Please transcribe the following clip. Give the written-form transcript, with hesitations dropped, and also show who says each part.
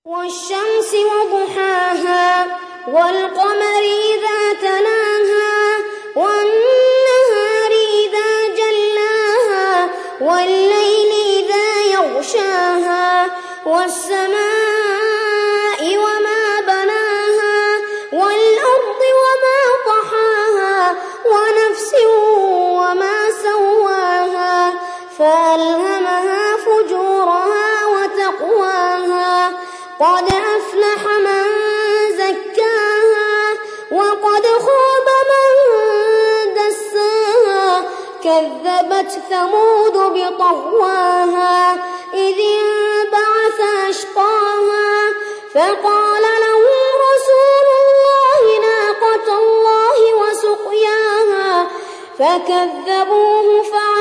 Speaker 1: والشمس وضحاها والقمر إذا تلاها والنهار إذا جلاها والليل إذا يغشاها والسماء وما بناها والأرض وما طحاها ونفس وما سواها فألهمها فجورها وتقواها قد أفلح من زكاها وقد خاب من دساها كذبت ثمود بطغواها إذ انبعث أشقاها فقال لهم رسول الله ناقة الله وسقياها فكذبوه